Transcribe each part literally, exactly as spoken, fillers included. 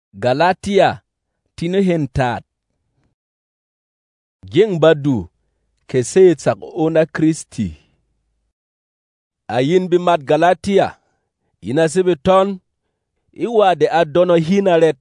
Galatiya tini hentat. Geng badu ke se tsak ona Kristi. Ayin bi mat Galatiya, ina sibi ton, iwa de adono hinaret.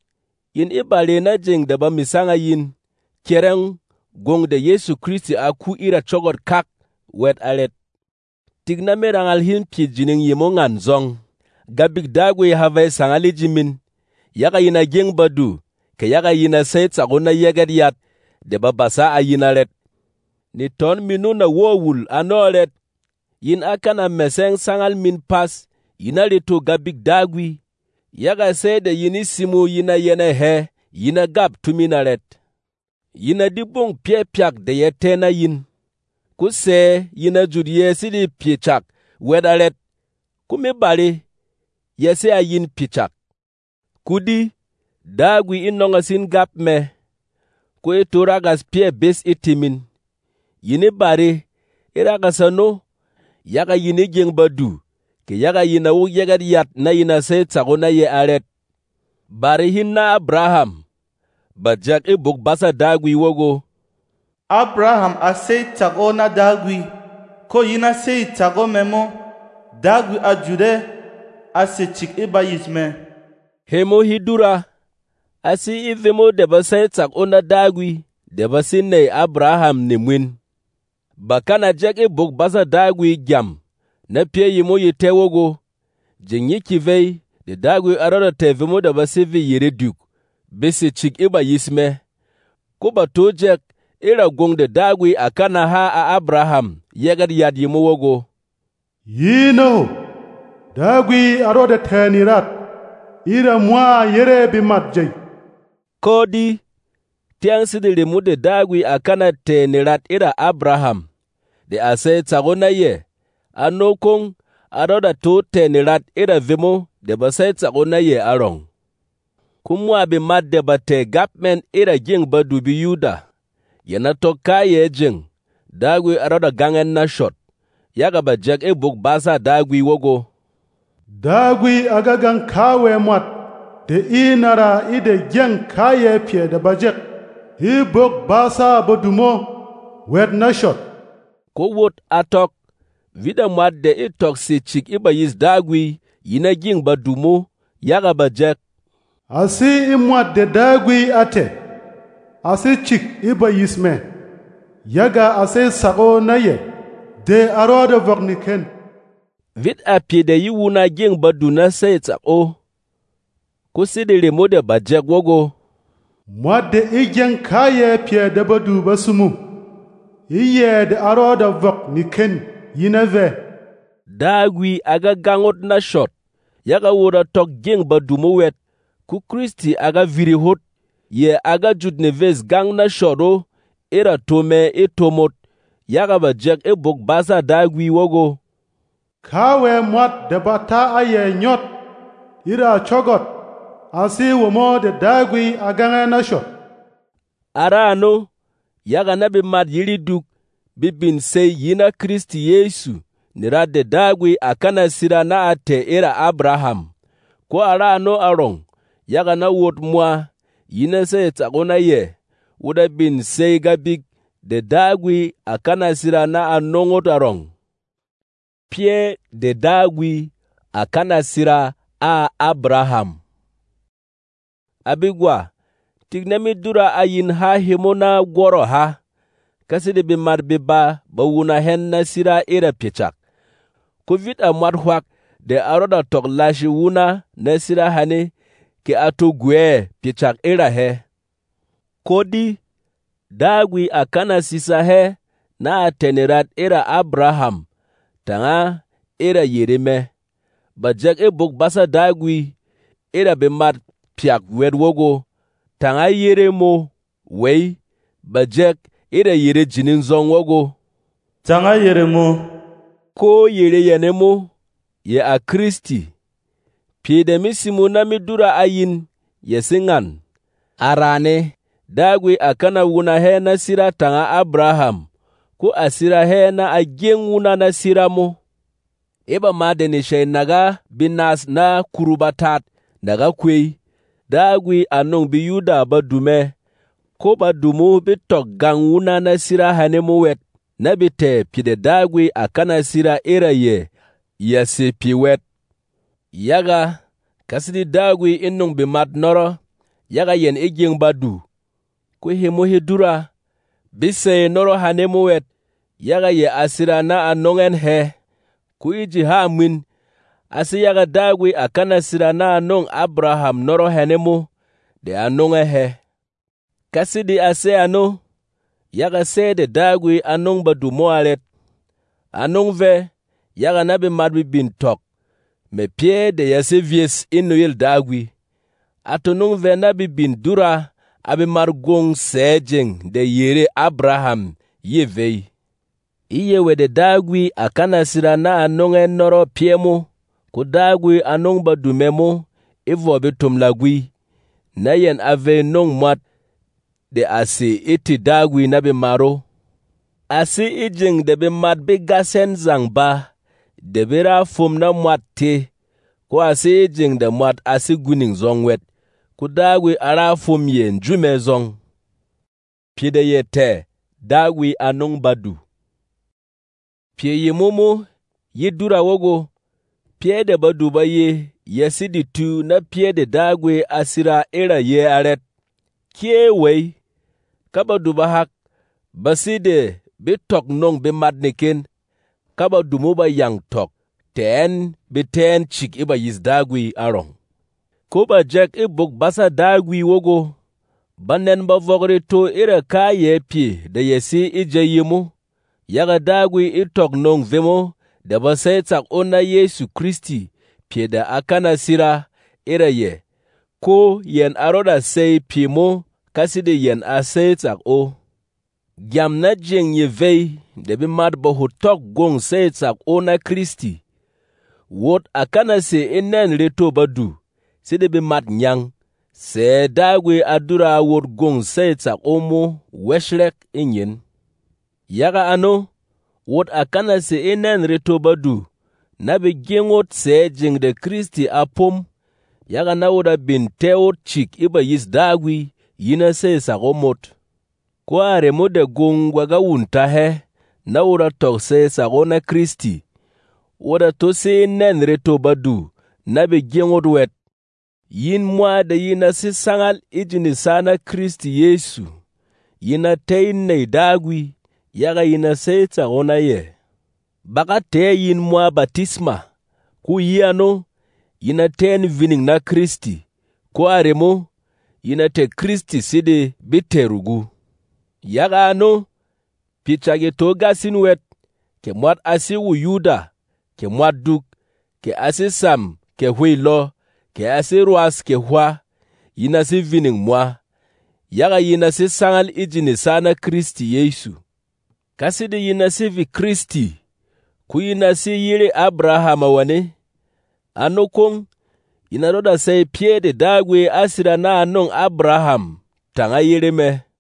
In ibale na jeng da ba misanga yin, kereng gong de Yesu Kristi aku ira chogot kak wet alet. Tigna merangal hin pi jining yimongan zong, gabik dagwe havai sangali jimin, yaga yina geng badu, ke yaga yina say tsagona yeget yat, de ba basa a yina ret. Ni ton minuna wowul anoret, yin akana meseng sangal min pas, yina reto gabik dagwi, yaga say de yini simu yina yene he, yina gab tumina ret. Yina dibong pie piak de yetena yin. Kuse yina judye sidi pichak wedaret, kume bari yese a yin pichak. Kudi dagwi inonga sin gap me, ku ituragas pie bes itimin. Yini bari iragasano, yaga yini geng badu, ke yaga yina wu yegat yat na yina se tsagona ye aret. Bari hinna Abraham, bajak ibuk basa dagwi wogo. Abraham a sei tago na dagwi, ko yina sei tago memo, dagwi a jude, a se chik iba yisme. Hemo hidura, asi ivemo deba sei tago na dagwi, deba sinne Abraham ni mwin. Bakana jak ibuk basa dagwi gyam, na pie yimo yite wogo, jingi kivei, de dagwi arada tevemo deba sivi yere duk, bese chik iba yisme. Kuba tojek, ira gong de dagwi akana ha a Abraham yegat yad yimo wogo. Yino, dagwi aroda tenirat, ira mwa yere bimat jay. Kodi, tiang sidili mu de dagwi akana tenirat ira Abraham, de ase tsagona ye, anokong aroda to tenirat ira vimo de basay tsagona ye arong. Kumwa bimat de bate gapmen ira jing badu bi Yuda. Yana to kaye jing, dagwi aroda gangen na shot, yaga ba jak e buk basa dagwi wogo. Dagwi agagan kawe mwat, de inara ide jeng kaye pie de bajek, i buk basa bodumo, wet na shot. Ko wot atok, vida mwat de itok si chik iba yis dagwi, yina jing badumo, yaga ba jak. Asi imwat de dagwi ate, ase chik iba yisme, yaga ase sago na ye, de aroda vogniken. Vit apie de yiwuna jing badu na say tsako, kusidili mo de bajek wogo. Mwade igen kaye pie de badu basumu, iye de aroda vogniken yineve. Dagwi aga gangot na shot, yaga wura tok jing badu mo wet, ku Kristi aga viri hot, ye aga judne ves gang na shoro, ira tome itomot, yaga ba jak e buk basa dagwi wogo. Kawe mwat de bata aye nyot, ira chogot, asi womo de dagwi agange na shot. Arano, yaga nabi mat yiri duk, bibin say yina Kristi Yesu, nira de dagwi akana sira na ate ira Abraham. Ko arano arong, yaga na wot mwa, yina say tsagona ye, wuda bin say gabik, de dagwi akana sira na anongot arong. Pie de dagwi akana sira a Abraham. Abigwa, tignami dura ayin ha himona gworo ha, kasidi bi marbiba ba wuna hen na sira ira pichak. Kuvit a marhwak de aroda tok lashi wuna na sira hane, ke ato gwe pichak ira he. Kodi, dagwi akana sisa he na atenirat ira Abraham, tanga ira yerime. Bajak e buk basa dagwi, ira bimat piak wed wogo, tanga yere mo, wey, bajak ira yere jinin zong wogo. Tanga yere mo. Ko yere yene mo, ye a Kristi. Pie de misimu na midura ayin, ye singan. Arane, dagwi akana wuna he na sira tanga Abraham, ku asira he na ageng wuna na sira mo. Eba ma de ni shay naga binas na kurubatat naga kwey, daagwi anong bi Yuda ba dume, ko ba dumu bi tok gang wuna na sira hanemu wet, na bi te pide daagwi akana sira ira ye, ya se pi wet. Yaga, kasidi daagwi inung bi mat noro, yaga yen iging badu. Ku himu hidura, bise noro hanemu wet, yaga ye asira na anongen he. Ku iji ha min, asi yaga daagwi akana sira na anong Abraham noro hanemu, de anongen he. Kasidi ase ano, yaga se de daagwi anong badu moalet. Anong ve, yaga nabi madbi bin tok, me pie de yase vies inuil daagwi. Atonong ve nabi bin dura, abi margong sejeng de yere Abraham ye vei. Iye we de daagwi akana sira na anongen noro piemo, ku daagwi anong badu memo, ivo bitum lagwi. Na yen ave nong mat, de asi iti daagwi nabi maro. Asi ijing de bi mat bi gasen zang ba, de bira fum na mat te, ko asi ijing de mat asi guning zong wet, ku daagwi ara fum yen jume zong. Pide ye te, daagwi anong badu. Pie ye momo, ye dura wogo, pie de badu ba ye, yesi di tu na pie de daagwi asira ira ye aret. Kie wey, kaba duba hak, baside bi tok nong bi madnikin, kaba dumu ba yang tok, ten bi ten chik iba yis daagwi arong. Kuba jek ibuk basa daagwi wogo, banen ba vogre to ira ka ye pi de yesi ije yimu, yaga daagwi itok nong vemo, de ba say tak ona Yesu Kristi, pi da akana sira ira ye, ko yen aroda say pi mo, kaside yen a say tak o. Gyam na jeng ye vei, de bi mad ba hu tok gong say tak ona Kristi. Wot akana se inen reto badu, side bi mat nyang, se daagwi adura wot gong say tak omo weshrek inyen. Yaga ano, wot akana se inen reto badu, na bi gengot se jeng de Kristi apom, yaga na woda bin teot chik iba yis daagwi, yina say sagomot. Kwa remo de gong waga wunta he, na woda tok say sagona Kristi, woda to se nen reto badu, na bi gengot wet. Yin mwa de yina si sangal ijini sana Kristi Yesu, yina te ne daagwi, yaga yina say sagona ye. Baka te yin mwa batisma, ku yiano, yina ten vining na Kristi, kwa remo, yina te Kristi side biterugu. Yaga ano, pichage toga sinwet, ke mwat asi wu Yuda, ke mwat duk, ke asi sam, ke hui lo, ke asi ruas ke hua, yina si vining mwa. Yaga yina si sangal ijini sana Kristi Yesu. Kaside yina si vi Kristi, ku yina si yiri Abraham wane. Ano kong, yina roda say pie de daagwi asira na anong Abraham, tanga yiri me.